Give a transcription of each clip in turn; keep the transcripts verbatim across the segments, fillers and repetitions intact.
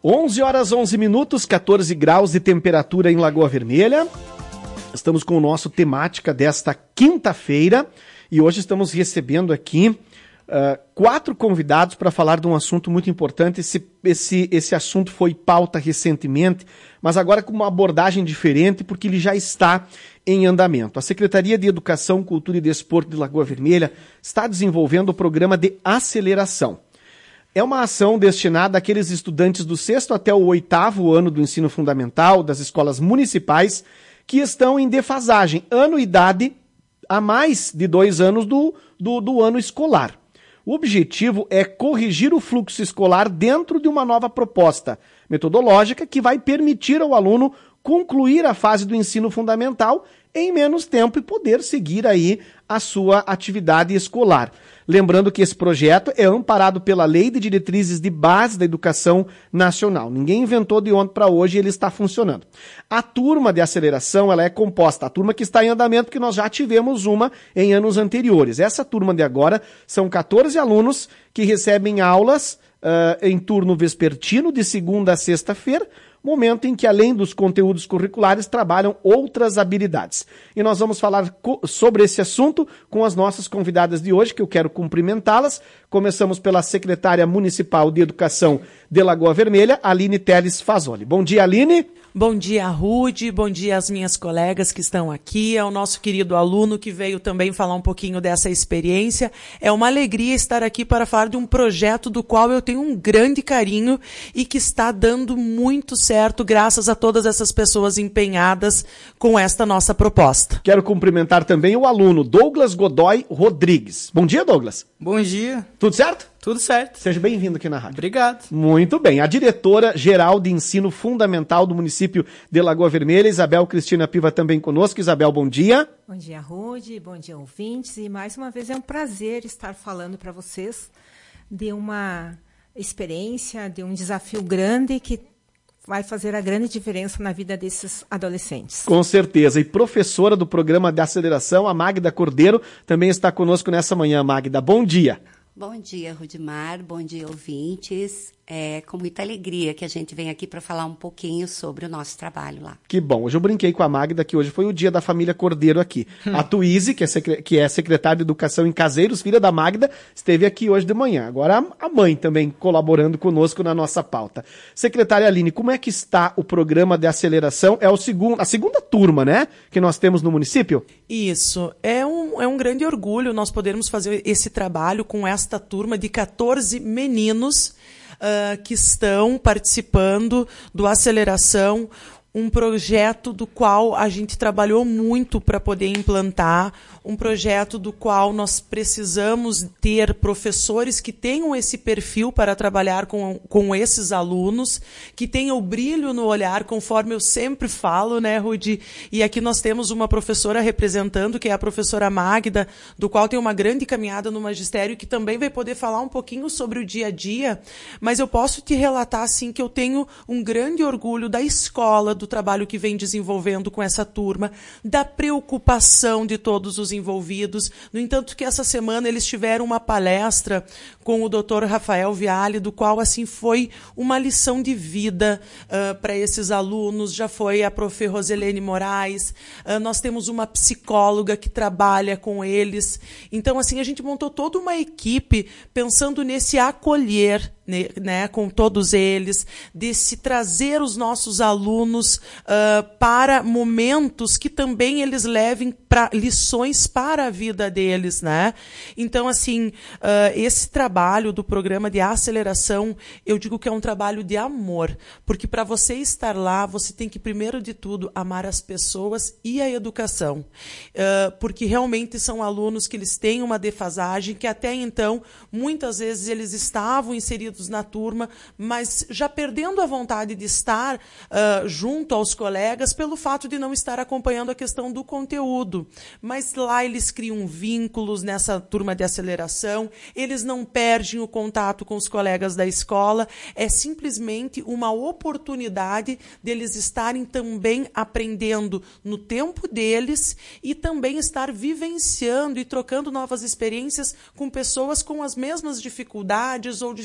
onze horas, onze minutos, quatorze graus de temperatura em Lagoa Vermelha. Estamos com o nosso temática desta quinta-feira e hoje estamos recebendo aqui uh, quatro convidados para falar de um assunto muito importante. Esse, esse, esse assunto foi pauta recentemente, mas agora com uma abordagem diferente porque ele já está em andamento. A Secretaria de Educação, Cultura e Desporto de Lagoa Vermelha está desenvolvendo o programa de aceleração. É uma ação destinada àqueles estudantes do sexto até o oitavo ano do ensino fundamental, das escolas municipais, que estão em defasagem, ano e idade, a mais de dois anos do, do, do ano escolar. O objetivo é corrigir o fluxo escolar dentro de uma nova proposta metodológica que vai permitir ao aluno concluir a fase do ensino fundamental em menos tempo e poder seguir aí a sua atividade escolar. Lembrando que esse projeto é amparado pela Lei de Diretrizes de Base da Educação Nacional. Ninguém inventou de ontem para hoje e ele está funcionando. A turma de aceleração, ela é composta, a turma que está em andamento, porque nós já tivemos uma em anos anteriores. Essa turma de agora são quatorze alunos que recebem aulas uh, em turno vespertino de segunda a sexta-feira, momento em que, além dos conteúdos curriculares, trabalham outras habilidades. E nós vamos falar co- sobre esse assunto com as nossas convidadas de hoje, que eu quero cumprimentá-las. Começamos pela secretária municipal de Educação de Lagoa Vermelha, Aline Teles Fazoli. Bom dia, Aline. Bom dia, Rude, bom dia às minhas colegas que estão aqui, ao nosso querido aluno que veio também falar um pouquinho dessa experiência. É uma alegria estar aqui para falar de um projeto do qual eu tenho um grande carinho e que está dando muito certo graças a todas essas pessoas empenhadas com esta nossa proposta. Quero cumprimentar também o aluno Douglas Godoy Rodrigues. Bom dia, Douglas. Bom dia. Tudo certo? Tudo certo. Seja bem-vindo aqui na rádio. Obrigado. Muito bem. A diretora-geral de ensino fundamental do município de Lagoa Vermelha, Isabel Cristina Piva, também conosco. Isabel, bom dia. Bom dia, Rude. Bom dia, ouvintes. E mais uma vez é um prazer estar falando para vocês de uma experiência, de um desafio grande que vai fazer a grande diferença na vida desses adolescentes. Com certeza. E professora do programa de aceleração, a Magda Cordeiro, também está conosco nessa manhã. Magda, bom dia. Bom dia, Rudimar. Bom dia, ouvintes. É com muita alegria que a gente vem aqui para falar um pouquinho sobre o nosso trabalho lá. Que bom. Hoje eu brinquei com a Magda que hoje foi o dia da família Cordeiro aqui. A Tuíse, que é, secre... que é secretária de Educação em Caseiros, filha da Magda, esteve aqui hoje de manhã. Agora a mãe também colaborando conosco na nossa pauta. Secretária Aline, como é que está o programa de aceleração? É o segundo, a segunda turma, né, que nós temos no município? Isso. É um, é um grande orgulho nós podermos fazer esse trabalho com esta turma de quatorze meninos Uh, que estão participando do Aceleração, um projeto do qual a gente trabalhou muito para poder implantar, um projeto do qual nós precisamos ter professores que tenham esse perfil para trabalhar com, com esses alunos, que tenham o brilho no olhar, conforme eu sempre falo, né, Rudi? E aqui nós temos uma professora representando, que é a professora Magda, do qual tem uma grande caminhada no magistério, que também vai poder falar um pouquinho sobre o dia a dia, mas eu posso te relatar, assim, que eu tenho um grande orgulho da escola, do trabalho que vem desenvolvendo com essa turma, da preocupação de todos os envolvidos. No entanto, que essa semana eles tiveram uma palestra com o doutor Rafael Viale, do qual assim foi uma lição de vida uh, para esses alunos. Já foi a prof Roselene Moraes, uh, nós temos uma psicóloga que trabalha com eles. Então, assim, a gente montou toda uma equipe pensando nesse acolher, né, com todos eles, de se trazer os nossos alunos uh, para momentos que também eles levem pra, lições para a vida deles, né? Então, assim, uh, esse trabalho do programa de aceleração, eu digo que é um trabalho de amor, porque para você estar lá, você tem que, primeiro de tudo, amar as pessoas e a educação, uh, porque realmente são alunos que eles têm uma defasagem, que até então, muitas vezes, eles estavam inseridos na turma, mas já perdendo a vontade de estar uh, junto aos colegas pelo fato de não estar acompanhando a questão do conteúdo. Mas lá eles criam vínculos nessa turma de aceleração, eles não perdem o contato com os colegas da escola, é simplesmente uma oportunidade deles estarem também aprendendo no tempo deles e também estar vivenciando e trocando novas experiências com pessoas com as mesmas dificuldades ou dificuldades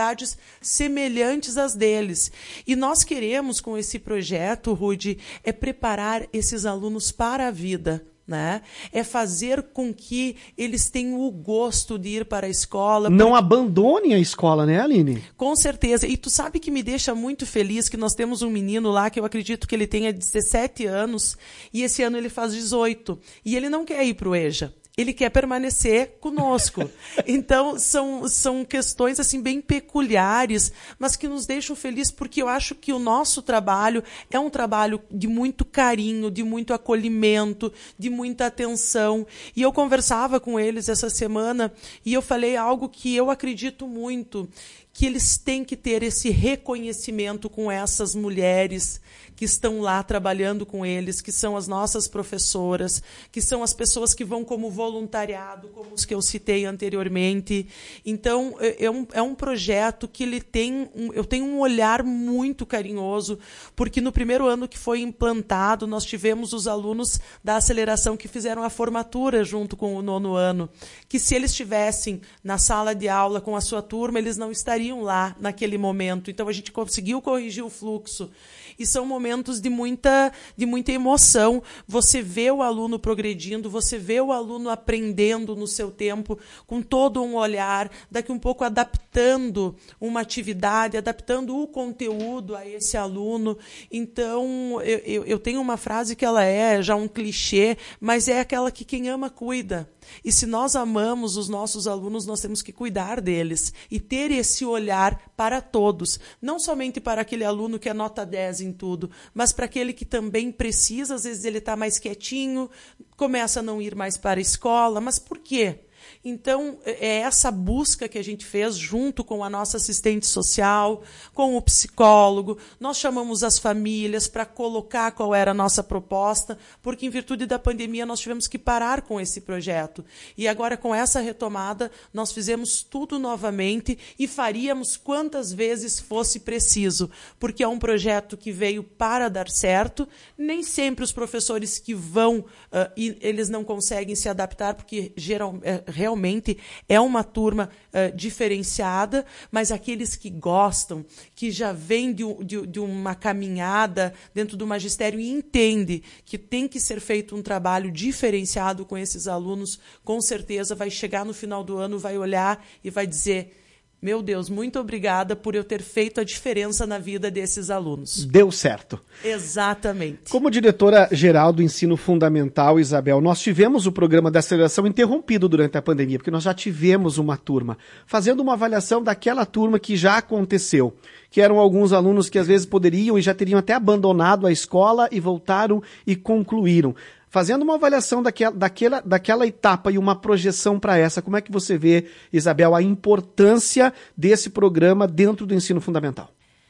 dificuldades semelhantes às deles. E nós queremos, com esse projeto, Rudy, é preparar esses alunos para a vida. Né? É fazer com que eles tenham o gosto de ir para a escola. Não porque... abandonem a escola, né, Aline? Com certeza. E tu sabe que me deixa muito feliz que nós temos um menino lá que eu acredito que ele tenha dezessete anos e esse ano ele faz dezoito. E ele não quer ir para o EJA. Ele quer permanecer conosco. Então, são, são questões assim bem peculiares, mas que nos deixam felizes, porque eu acho que o nosso trabalho é um trabalho de muito carinho, de muito acolhimento, de muita atenção. E eu conversava com eles essa semana e eu falei algo que eu acredito muito, que eles têm que ter esse reconhecimento com essas mulheres que estão lá trabalhando com eles, que são as nossas professoras, que são as pessoas que vão como voluntariado, como os que eu citei anteriormente. Então, é um, é um projeto que ele tem um, eu tenho um olhar muito carinhoso, porque no primeiro ano que foi implantado, nós tivemos os alunos da aceleração que fizeram a formatura junto com o nono ano, que se eles estivessem na sala de aula com a sua turma, eles não estariam lá naquele momento. Então, a gente conseguiu corrigir o fluxo. E são momentos de muita, de muita emoção. Você vê o aluno progredindo, você vê o aluno aprendendo no seu tempo, com todo um olhar, daqui um pouco adaptando uma atividade, adaptando o conteúdo a esse aluno. Então, eu, eu, eu tenho uma frase que ela é já um clichê, mas é aquela que quem ama, cuida. E se nós amamos os nossos alunos, nós temos que cuidar deles e ter esse olhar para todos, não somente para aquele aluno que é nota dez em tudo, mas para aquele que também precisa, às vezes ele está mais quietinho, começa a não ir mais para a escola, mas por quê? Então, é essa busca que a gente fez junto com a nossa assistente social, com o psicólogo. Nós chamamos as famílias para colocar qual era a nossa proposta, porque, em virtude da pandemia, nós tivemos que parar com esse projeto. E agora, com essa retomada, nós fizemos tudo novamente e faríamos quantas vezes fosse preciso, porque é um projeto que veio para dar certo. Nem sempre os professores que vão, uh, e eles não conseguem se adaptar, porque geral, é, realmente é uma turma uh, diferenciada, mas aqueles que gostam, que já vêm de, de, de uma caminhada dentro do magistério e entendem que tem que ser feito um trabalho diferenciado com esses alunos, com certeza vai chegar no final do ano, vai olhar e vai dizer: meu Deus, muito obrigada por eu ter feito a diferença na vida desses alunos. Deu certo. Exatamente. Como diretora-geral do Ensino Fundamental, Isabel, nós tivemos o programa da aceleração interrompido durante a pandemia, porque nós já tivemos uma turma, fazendo uma avaliação daquela turma que já aconteceu, que eram alguns alunos que às vezes poderiam e já teriam até abandonado a escola e voltaram e concluíram. Fazendo uma avaliação daquela, daquela, daquela etapa e uma projeção para essa, como é que você vê, Isabel, a importância desse programa dentro do ensino fundamental?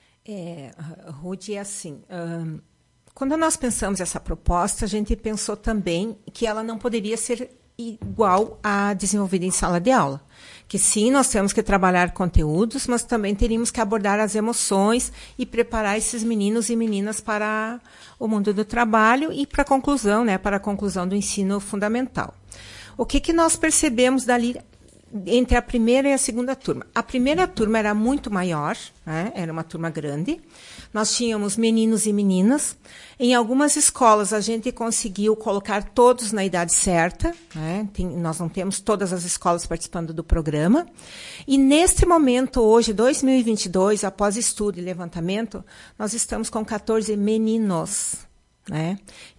É, Rudy, é assim, hum, quando nós pensamos essa proposta, a gente pensou também que ela não poderia ser igual à desenvolvida em sala de aula. Que sim, nós temos que trabalhar conteúdos, mas também teríamos que abordar as emoções e preparar esses meninos e meninas para o mundo do trabalho e para a conclusão, né, para a conclusão do ensino fundamental. O que, que nós percebemos dali entre a primeira e a segunda turma? A primeira turma era muito maior, né, era uma turma grande. Nós tínhamos meninos e meninas. Em algumas escolas, a gente conseguiu colocar todos na idade certa. Né? Tem, nós não temos todas as escolas participando do programa. E, neste momento, hoje, dois mil e vinte e dois, após estudo e levantamento, nós estamos com catorze meninos. Né?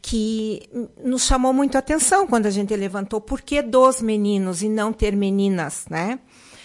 Que nos chamou muito a atenção quando a gente levantou por que dos meninos e não ter meninas, né?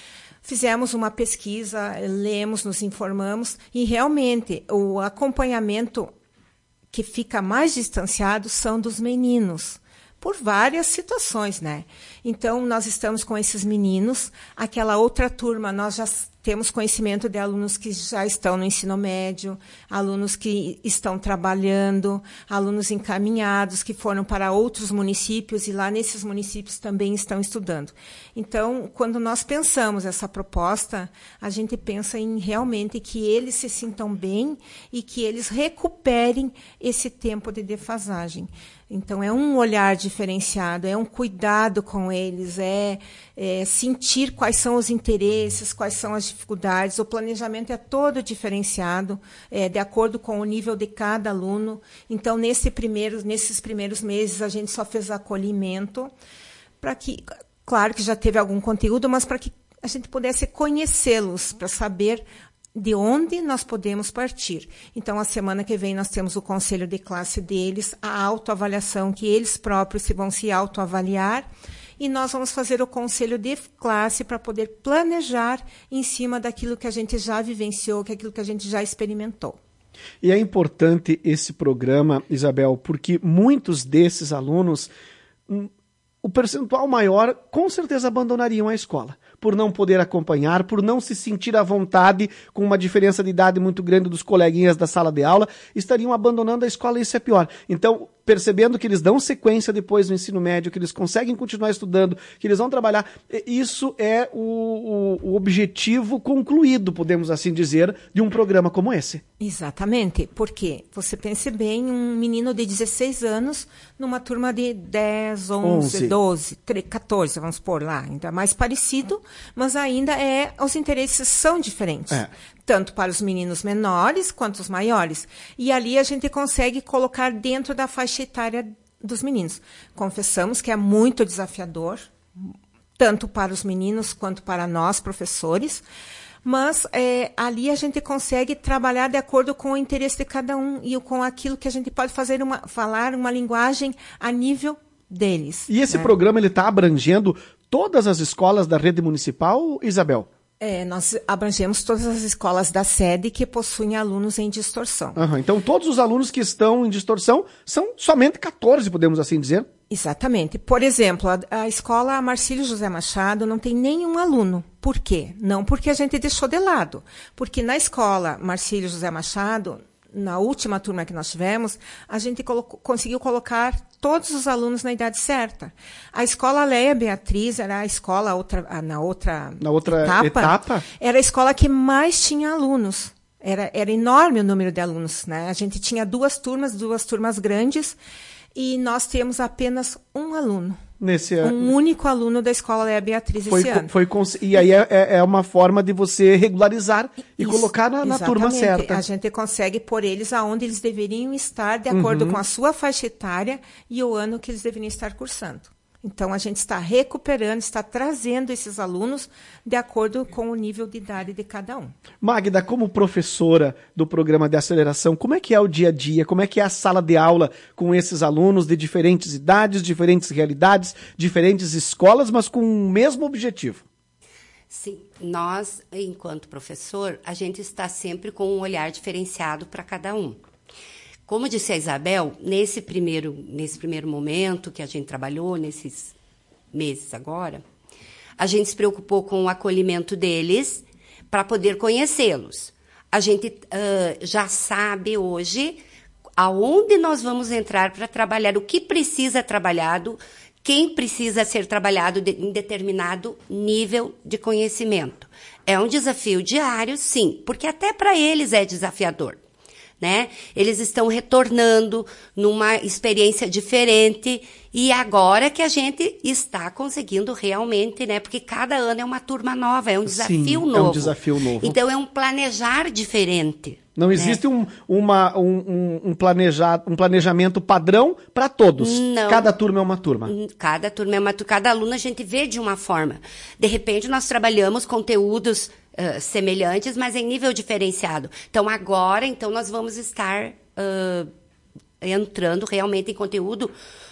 Fizemos uma pesquisa, lemos, nos informamos, e realmente o acompanhamento que fica mais distanciado são dos meninos, por várias situações, né? Então, nós estamos com esses meninos. Aquela outra turma, nós já temos conhecimento de alunos que já estão no ensino médio, alunos que estão trabalhando, alunos encaminhados que foram para outros municípios e lá nesses municípios também estão estudando. Então, quando nós pensamos essa proposta, a gente pensa em realmente que eles se sintam bem e que eles recuperem esse tempo de defasagem. Então, é um olhar diferenciado, é um cuidado com eles, é, é sentir quais são os interesses, quais são as dificuldades, o planejamento é todo diferenciado, é, de acordo com o nível de cada aluno. Então, nesse primeiro, nesses primeiros meses, a gente só fez acolhimento, para que, claro que já teve algum conteúdo, mas para que a gente pudesse conhecê-los, para saber de onde nós podemos partir. Então, a semana que vem, nós temos o conselho de classe deles, a autoavaliação, que eles próprios se vão se autoavaliar, e nós vamos fazer o conselho de classe para poder planejar em cima daquilo que a gente já vivenciou, que é aquilo que a gente já experimentou. E é importante esse programa, Isabel, porque muitos desses alunos, o percentual maior, com certeza abandonariam a escola, por não poder acompanhar, por não se sentir à vontade, com uma diferença de idade muito grande dos coleguinhas da sala de aula, estariam abandonando a escola, e isso é pior. Então, percebendo que eles dão sequência depois no ensino médio, que eles conseguem continuar estudando, que eles vão trabalhar, isso é o, o, o objetivo concluído, podemos assim dizer, de um programa como esse. Exatamente, porque você pense bem, um menino de dezesseis anos numa turma de dez, onze, doze, treze, quatorze, vamos pôr lá, ainda mais parecido, mas ainda é, os interesses são diferentes. É. Tanto para os meninos menores quanto os maiores. E ali a gente consegue colocar dentro da faixa etária dos meninos. Confessamos que é muito desafiador, tanto para os meninos quanto para nós, professores, mas é, ali a gente consegue trabalhar de acordo com o interesse de cada um e com aquilo que a gente pode fazer uma, falar uma linguagem a nível deles. E esse, né, programa está abrangendo todas as escolas da rede municipal, Isabel? É, nós abrangemos todas as escolas da sede que possuem alunos em distorção. Uhum, então, todos os alunos que estão em distorção são somente quatorze, podemos assim dizer? Exatamente. Por exemplo, a, a escola Marcílio José Machado não tem nenhum aluno. Por quê? Não porque a gente deixou de lado. Porque na escola Marcílio José Machado, na última turma que nós tivemos, a gente colocou, conseguiu colocar todos os alunos na idade certa. A escola Leia Beatriz era a escola outra, na outra, na outra etapa, etapa, era a escola que mais tinha alunos. Era, era enorme o número de alunos, né? A gente tinha duas turmas, duas turmas grandes, e nós temos apenas um aluno. Nesse um ano. único aluno da escola Leia Beatriz foi, esse ano. Foi, e aí é, é uma forma de você regularizar e Isso, colocar na, na turma certa. A gente consegue pôr eles aonde eles deveriam estar, de acordo uhum. com a sua faixa etária e o ano que eles deveriam estar cursando. Então, a gente está recuperando, está trazendo esses alunos de acordo com o nível de idade de cada um. Magda, como professora do programa de aceleração, como é que é o dia a dia? Como é que é a sala de aula com esses alunos de diferentes idades, diferentes realidades, diferentes escolas, mas com o mesmo objetivo? Sim, nós, enquanto professor, a gente está sempre com um olhar diferenciado para cada um. Como disse a Isabel, nesse primeiro, nesse primeiro momento que a gente trabalhou, nesses meses agora, a gente se preocupou com o acolhimento deles para poder conhecê-los. A gente uh, já sabe hoje aonde nós vamos entrar para trabalhar, o que precisa trabalhado, quem precisa ser trabalhado de, em determinado nível de conhecimento. É um desafio diário, sim, porque até para eles é desafiador. Né? Eles estão retornando numa experiência diferente e agora que a gente está conseguindo realmente, né? Porque cada ano é uma turma nova, é um desafio Sim, novo. É um desafio novo. Então é um planejar diferente. Não existe né? um, uma, um, um, planejar, um planejamento padrão para todos. Não. Cada turma é uma turma. Cada turma é uma turma. Cada aluno a gente vê de uma forma. De repente nós trabalhamos conteúdos Uh, semelhantes, mas em nível diferenciado. Então, agora, então, nós vamos estar uh, entrando realmente em conteúdo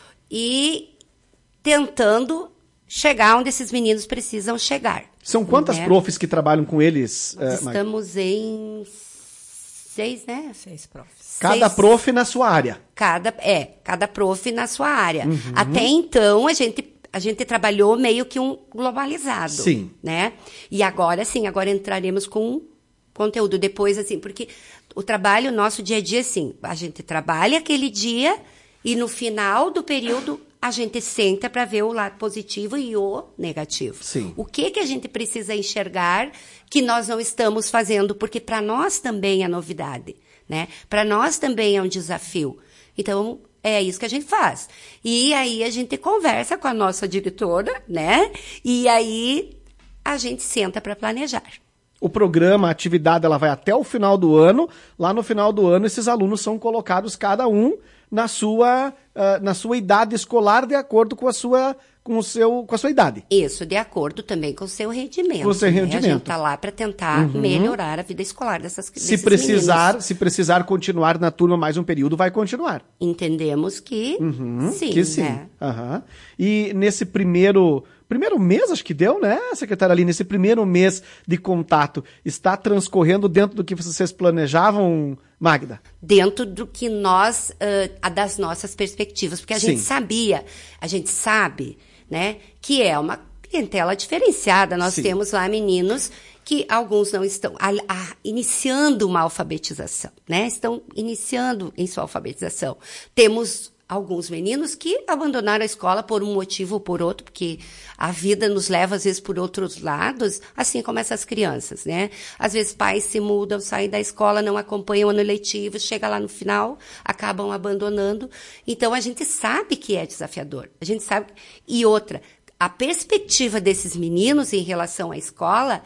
e tentando chegar onde esses meninos precisam chegar. São quantas né? profs que trabalham com eles? Nós uh, estamos em seis, né? Seis profs. Cada seis, prof na sua área. Cada, é, cada prof na sua área. Uhum. Até então, a gente... A gente trabalhou meio que um globalizado, sim. né? E agora, sim, agora entraremos com conteúdo. Depois, assim, porque o trabalho nosso dia a dia, assim, a gente trabalha aquele dia e no final do período a gente senta para ver o lado positivo e o negativo. Sim. O que que a gente precisa enxergar que nós não estamos fazendo, porque para nós também é novidade, né? Para nós também é um desafio. Então, é isso que a gente faz. E aí a gente conversa com a nossa diretora, né? E aí a gente senta para planejar. O programa, a atividade, ela vai até o final do ano. Lá no final do ano, esses alunos são colocados, cada um, na sua, uh, na sua idade escolar, de acordo com a sua, com o seu, com a sua idade. Isso, de acordo também com o seu rendimento. Com o seu né? rendimento. A gente está lá para tentar Uhum. melhorar a vida escolar dessas crianças. Se precisar, se precisar continuar na turma mais um período, vai continuar. Entendemos que Uhum, sim, que sim. né? Uhum. E nesse primeiro... Primeiro mês, acho que deu, né, secretária Aline? Esse primeiro mês de contato está transcorrendo dentro do que vocês planejavam, Magda? Dentro do que nós, uh, das nossas perspectivas, porque a Sim. gente sabia, a gente sabe, né, que é uma clientela diferenciada. Nós Sim. temos lá meninos que alguns não estão a, a, iniciando uma alfabetização, né? Estão iniciando em sua alfabetização. Temos alguns meninos que abandonaram a escola por um motivo ou por outro, porque a vida nos leva, às vezes, por outros lados, assim como essas crianças, né? Às vezes, pais se mudam, saem da escola, não acompanham o ano letivo, chega lá no final, acabam abandonando. Então, a gente sabe que é desafiador. A gente sabe... E outra, a perspectiva desses meninos em relação à escola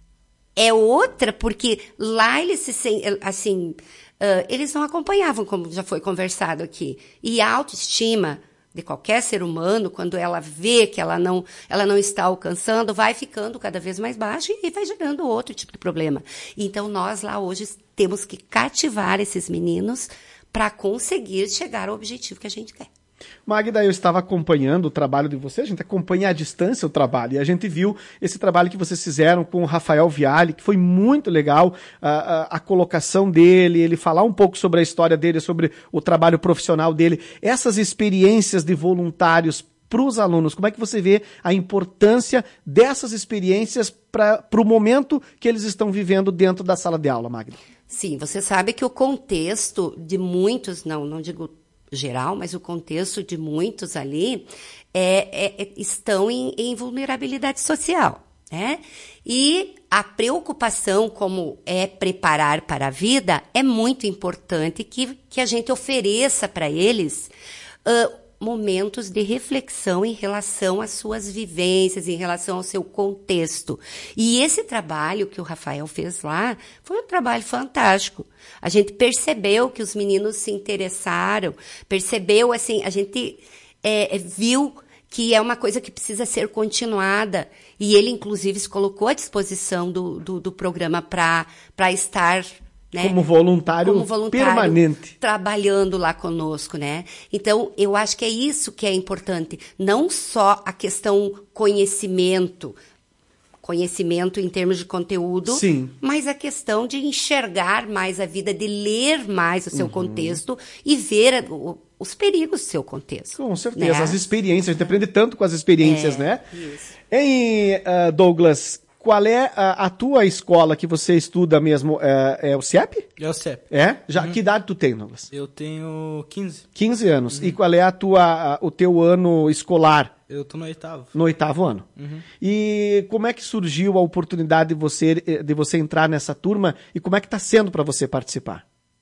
é outra, porque lá eles se sentem, assim... Uh, eles não acompanhavam, como já foi conversado aqui. E a autoestima de qualquer ser humano, quando ela vê que ela não, ela não está alcançando, vai ficando cada vez mais baixa e vai gerando outro tipo de problema. Então, nós lá hoje temos que cativar esses meninos para conseguir chegar ao objetivo que a gente quer. Magda, eu estava acompanhando o trabalho de vocês, a gente acompanha à distância o trabalho, e a gente viu esse trabalho que vocês fizeram com o Rafael Viale, que foi muito legal, a, a, a colocação dele, ele falar um pouco sobre a história dele, sobre o trabalho profissional dele, essas experiências de voluntários para os alunos, como é que você vê a importância dessas experiências para o momento que eles estão vivendo dentro da sala de aula, Magda? Sim, você sabe que o contexto de muitos, não, não digo geral, mas o contexto de muitos ali é, é, estão em, em vulnerabilidade social, né? E a preocupação como é preparar para a vida é muito importante que, que a gente ofereça para eles uh, momentos de reflexão em relação às suas vivências, em relação ao seu contexto. E esse trabalho que o Rafael fez lá foi um trabalho fantástico. A gente percebeu que os meninos se interessaram, percebeu, assim, a gente é, viu que é uma coisa que precisa ser continuada. E ele, inclusive, se colocou à disposição do, do, do programa para para estar... Né? Como voluntário, Como voluntário permanente. Trabalhando lá conosco, né? Então, eu acho que é isso que é importante. Não só a questão conhecimento, conhecimento em termos de conteúdo, sim, mas a questão de enxergar mais a vida, de ler mais o seu uhum. contexto e ver o, os perigos do seu contexto. Com certeza, né? As experiências, a gente aprende tanto com as experiências, é, né? Isso. Em uh, Douglas, qual é a, a tua escola que você estuda mesmo? É, é o C I E P? É o C I E P. É? Já, Uhum. Que idade tu tem, Douglas? Eu tenho quinze. quinze anos. Uhum. E qual é a tua, a, o teu ano escolar? Eu tô no oitavo. No oitavo ano. Uhum. E como é que surgiu a oportunidade de você, de você entrar nessa turma e como é que está sendo para você participar?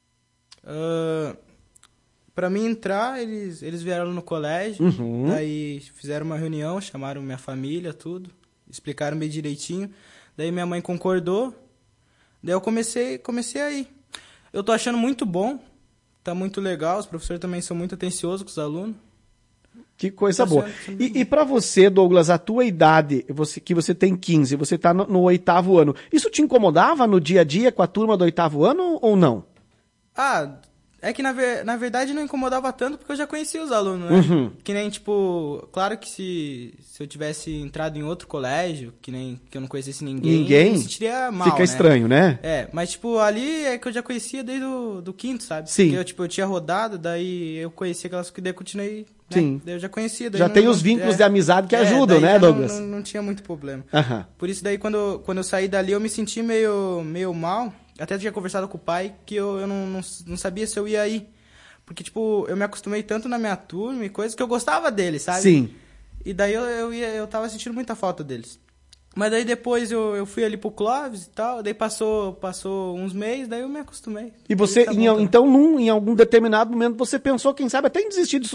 Uh, para mim entrar, eles, eles vieram no colégio, uhum. daí fizeram uma reunião, chamaram minha família, tudo, explicaram bem direitinho. Daí minha mãe concordou, daí eu comecei, comecei aí. Eu tô achando muito bom, tá muito legal, os professores também são muito atenciosos com os alunos. Que coisa tá boa. Sendo... E, e para você, Douglas, a tua idade, você, que você tem quinze, você tá no, no oitavo ano, isso te incomodava no dia a dia com a turma do oitavo ano ou não? Ah, é que na, ver, na verdade não incomodava tanto porque eu já conhecia os alunos, né? Uhum. Que nem, tipo, claro que se, se eu tivesse entrado em outro colégio, que nem que eu não conhecesse ninguém, ninguém? eu me sentiria mal, Fica né? estranho, né? É, mas, tipo, ali é que eu já conhecia desde o do quinto, sabe? Sim. Porque eu, tipo, eu tinha rodado, daí eu conhecia aquelas que daí eu continuei, né? Sim. Daí eu já conhecia. Daí já não, tem não, os vínculos é, de amizade que é, ajudam, né, Douglas? Não, não, não tinha muito problema. Uhum. Por isso, daí, quando, quando eu saí dali, eu me senti meio, meio mal. Até tinha conversado com o pai que eu, eu não, não, não sabia se eu ia ir. Porque, tipo, eu me acostumei tanto na minha turma e coisas que eu gostava deles, sabe? Sim. E daí eu, eu, ia, eu tava sentindo muita falta deles. Mas daí depois eu, eu fui ali pro Clóvis e tal, daí passou, passou uns meses, daí eu me acostumei. E você, tá em, bom, então, num, em algum determinado momento, você pensou, quem sabe, até em desistir de estudar?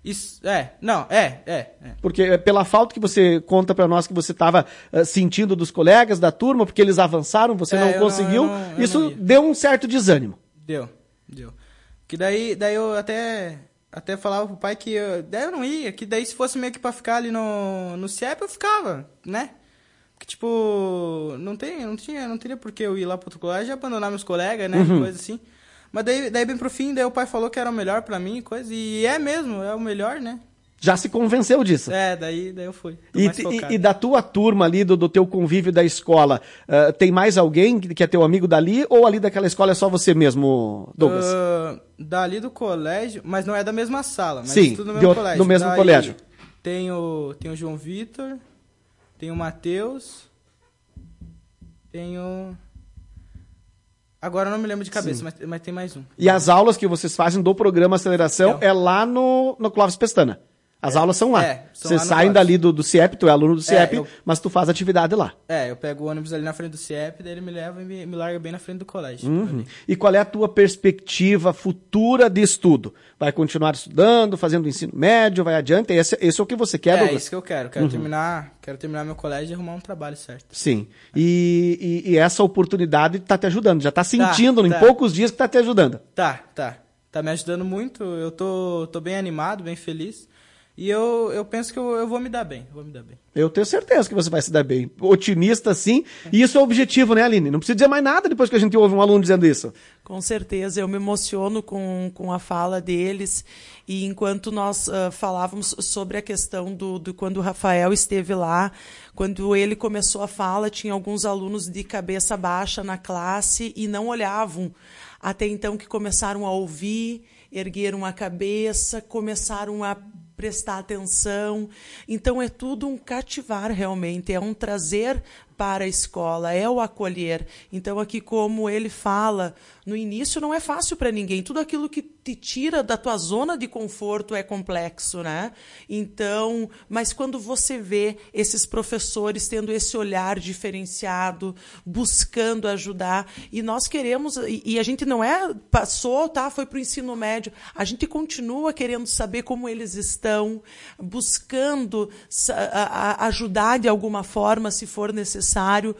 Isso, é, não, é, é, é. Porque pela falta que você conta pra nós que você estava uh, sentindo dos colegas da turma, porque eles avançaram, você É, não eu conseguiu, não- eu não- eu isso não ia. deu um certo desânimo. Deu, deu. Que daí, daí eu até, até falava pro pai que eu, daí eu não ia, que daí se fosse meio que pra ficar ali no, no C I E P eu ficava, né? Porque, tipo, não, tem, não, tinha, não teria por que eu ir lá pro outro colégio e abandonar meus colegas, né? Uhum. Coisa assim. Mas daí, daí bem pro fim, daí o pai falou que era o melhor pra mim, coisa, e é mesmo, é o melhor, né? Já se convenceu disso. É, daí, daí eu fui. Tô E, mais e- focado. e da tua turma ali, do, do teu convívio da escola, uh, tem mais alguém que, que é teu amigo dali, ou ali daquela escola é só você mesmo, Douglas? Ah, dali do colégio, mas não é da mesma sala, mas Sim, tudo no de mesmo outro- colégio. no mesmo Daí colégio. Tem o, tem o João Vitor, tem o Matheus, tem o... Agora eu não me lembro de cabeça, mas, mas tem mais um. E as aulas que vocês fazem do programa Aceleração Então. é lá no, no Clóvis Pestana. As aulas são lá. é, são Vocês lá no saem Clóvis. dali do, do C I E P, tu é aluno do C I E P, É, eu- mas tu faz atividade lá. É, eu pego o ônibus ali na frente do C I E P, daí ele me leva e me, me larga bem na frente do colégio. Uhum. E qual é a tua perspectiva futura de estudo? Vai continuar estudando, fazendo ensino médio, vai adiante? Esse, esse é o que você quer, É, Douglas? isso que eu quero. Quero, terminar, quero terminar meu colégio e arrumar um trabalho certo. Sim. E, e- e essa oportunidade tá te ajudando. Já tá sentindo em tá. poucos dias que tá te ajudando. Tá, tá. Tá me ajudando muito. Eu tô, tô bem animado, bem feliz. E eu, eu penso que eu, eu vou me dar bem. Eu vou me dar bem. Eu tenho certeza que você vai se dar bem. Otimista, sim. E isso é o objetivo, né, Aline? Não precisa dizer mais nada depois que a gente ouve um aluno dizendo isso. Com certeza, eu me emociono com, com a fala deles. E enquanto nós uh, falávamos sobre a questão do, do quando o Rafael esteve lá, quando ele começou a fala, tinha alguns alunos de cabeça baixa na classe e não olhavam. Até então que começaram a ouvir, ergueram a cabeça, começaram a prestar atenção. Então é tudo um cativar realmente, é um trazer para a escola, é o acolher. Então aqui, como ele fala, no início não é fácil para ninguém. Tudo aquilo que te tira da tua zona de conforto é complexo, né? Então, mas quando você vê esses professores tendo esse olhar diferenciado, buscando ajudar, e nós queremos, e, e a gente não é, passou, tá, foi para o ensino médio, a gente continua querendo saber como eles estão, buscando a, a, ajudar de alguma forma, se for necessário,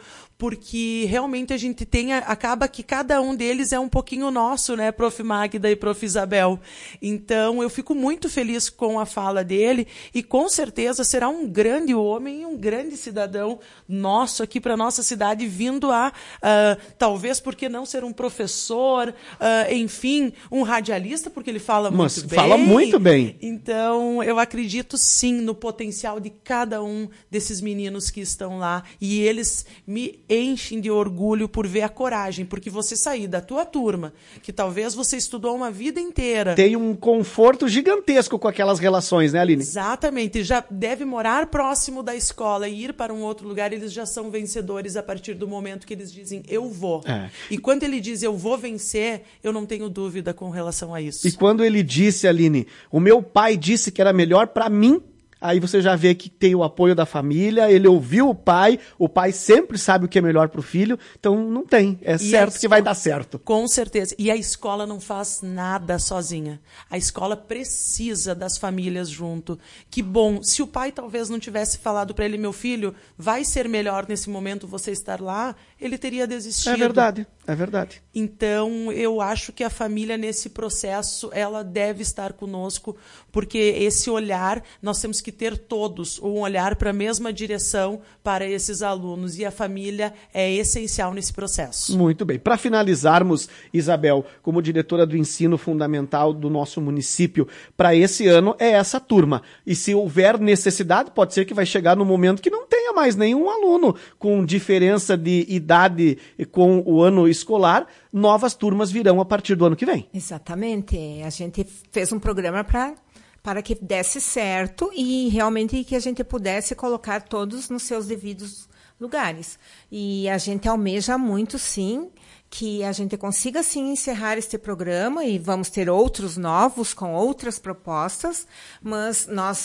porque realmente a gente tem, acaba que cada um deles é um pouquinho nosso, né, Prof Magda e Prof Isabel. Então, eu fico muito feliz com a fala dele e com certeza será um grande homem e um grande cidadão nosso aqui para nossa cidade, vindo a, uh, talvez, porque não ser um professor, uh, enfim, um radialista, porque ele fala Mas muito bem. fala muito bem. Então, eu acredito sim no potencial de cada um desses meninos que estão lá e eles me enchem de orgulho por ver a coragem, porque você sair da tua turma, que talvez você estudou uma vida inteira. Tem um conforto gigantesco com aquelas relações, né, Aline? Exatamente, já deve morar próximo da escola e ir para um outro lugar, eles já são vencedores a partir do momento que eles dizem, eu vou. É. E quando ele diz, eu vou vencer, eu não tenho dúvida com relação a isso. E quando ele disse, Aline, o meu pai disse que era melhor pra mim, aí você já vê que tem o apoio da família, ele ouviu o pai, o pai sempre sabe o que é melhor pro filho, então não tem, é E certo a que vai escola- dar certo. Com certeza. E a escola não faz nada sozinha. A escola precisa das famílias junto. Que bom. Se o pai talvez não tivesse falado para ele, meu filho, vai ser melhor nesse momento você estar lá, ele teria desistido. É verdade, é verdade. Então, eu acho que a família, nesse processo, ela deve estar conosco, porque esse olhar, nós temos que ter todos um olhar para a mesma direção para esses alunos, e a família é essencial nesse processo. Muito bem. Para finalizarmos, Isabel, como diretora do ensino fundamental do nosso município, para esse ano é essa turma. E se houver necessidade, pode ser que vai chegar no momento que não tenha mais nenhum aluno com diferença de idade com o ano escolar, novas turmas virão a partir do ano que vem. Exatamente. A gente fez um programa para para que desse certo e realmente que a gente pudesse colocar todos nos seus devidos lugares. E a gente almeja muito, sim, que a gente consiga, sim, encerrar este programa, e vamos ter outros novos com outras propostas, mas nós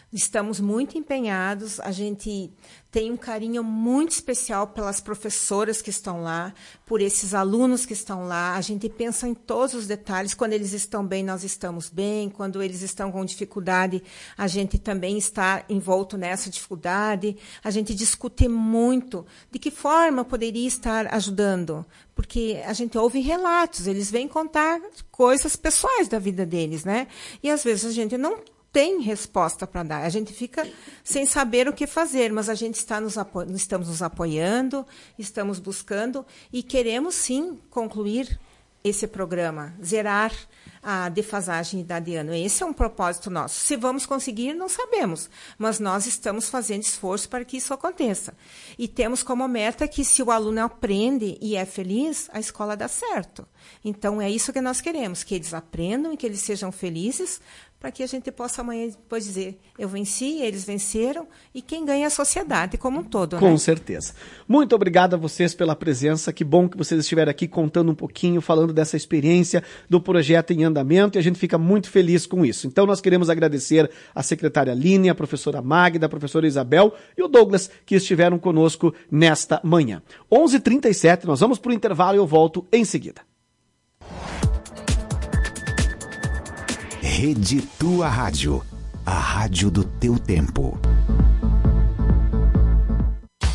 Estamos muito empenhados, a gente tem um carinho muito especial pelas professoras que estão lá, por esses alunos que estão lá. A gente pensa em todos os detalhes. Quando eles estão bem, nós estamos bem. Quando eles estão com dificuldade, a gente também está envolto nessa dificuldade. A gente discute muito de que forma poderia estar ajudando, porque a gente ouve relatos, eles vêm contar coisas pessoais da vida deles, né? E às vezes a gente não tem resposta para dar. A gente fica sem saber o que fazer, mas a gente está nos apo... estamos nos apoiando, estamos buscando e queremos, sim, concluir esse programa, zerar a defasagem de ano. Esse é um propósito nosso. Se vamos conseguir, não sabemos, mas nós estamos fazendo esforço para que isso aconteça. E temos como meta que, se o aluno aprende e é feliz, a escola dá certo. Então, é isso que nós queremos, que eles aprendam e que eles sejam felizes, para que a gente possa amanhã depois dizer, eu venci, eles venceram, e quem ganha é a sociedade como um todo. Com né? certeza. Muito obrigado a vocês pela presença, que bom que vocês estiveram aqui contando um pouquinho, falando dessa experiência do projeto em andamento, e a gente fica muito feliz com isso. Então nós queremos agradecer a secretária Aline, a professora Magda, a professora Isabel e o Douglas, que estiveram conosco nesta manhã. onze e trinta e sete, nós vamos para o intervalo e eu volto em seguida. Rede Tua Rádio, a rádio do teu tempo.